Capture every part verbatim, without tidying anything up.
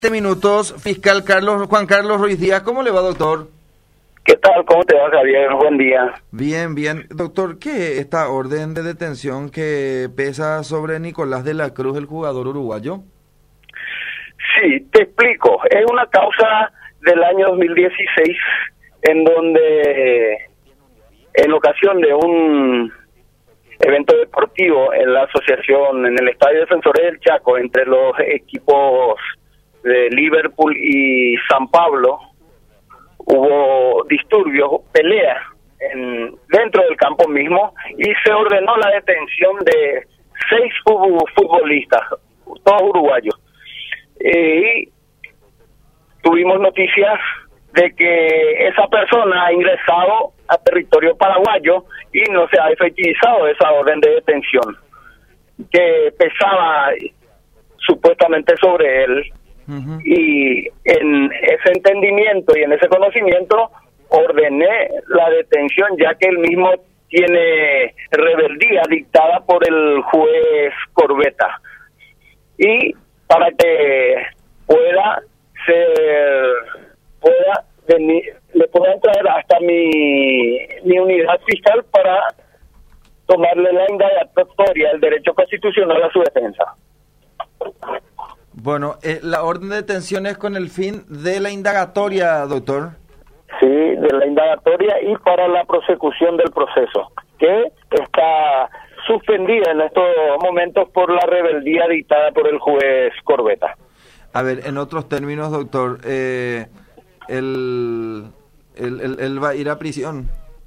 Minutos, fiscal Carlos Juan Carlos Ruiz Díaz. ¿Cómo le va, doctor? ¿Qué tal? ¿Cómo te va, Javier? Buen día. Bien, bien. Doctor, ¿qué es esta orden de detención que pesa sobre Nicolás de la Cruz, el jugador uruguayo? Sí, te explico. Es una causa del año dos mil dieciséis en donde, en ocasión de un evento deportivo en la asociación, en el Estadio Defensores del Chaco, entre los equipos de Liverpool y San Pablo, hubo disturbios, peleas en, dentro del campo mismo, y se ordenó la detención de seis futbolistas, todos uruguayos. Y tuvimos noticias de que esa persona ha ingresado a territorio paraguayo y no se ha efectivizado esa orden de detención que pesaba supuestamente sobre él. Uh-huh. Y en ese entendimiento y en ese conocimiento ordené la detención, ya que él mismo tiene rebeldía dictada por el juez Corbeta, y para que pueda ser pueda venir, le puedan traer hasta mi mi unidad fiscal para tomarle la indagatoria, el derecho constitucional a su defensa. Bueno, eh, la orden de detención es con el fin de la indagatoria, doctor. Sí, de la indagatoria y para la prosecución del proceso, que está suspendida en estos momentos por la rebeldía dictada por el juez Corbeta. A ver, en otros términos, doctor, eh, él, él, él, él va a ir a prisión.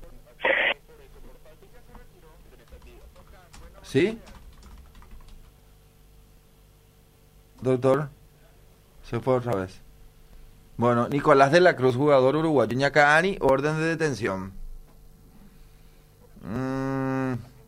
¿Sí? Doctor, se fue otra vez. Bueno, Nicolás de la Cruz, jugador uruguayo, Ñacaani, orden de detención.